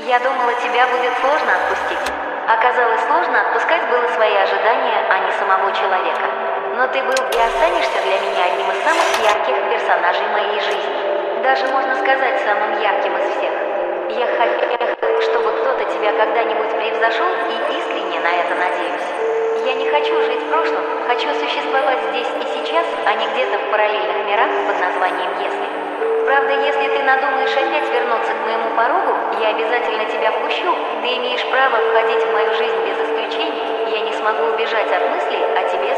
Я думала, тебя будет сложно отпустить. Оказалось, сложно отпускать было свои ожидания, а не самого человека. Но ты был и останешься для меня одним из самых ярких персонажей моей жизни. Даже, можно сказать, самым ярким из всех. Я хочу, чтобы кто-то тебя когда-нибудь превзошел, и искренне на это надеюсь. Я не хочу жить в прошлом, хочу существовать здесь и сейчас, а не где-то в параллельных мирах под названием «Если». Правда, если ты надумаешь опять вернуться к моему порогу, я обязательно тебя впущу. Ты имеешь право входить в мою жизнь без исключений. Я не смогу убежать от мыслей о тебе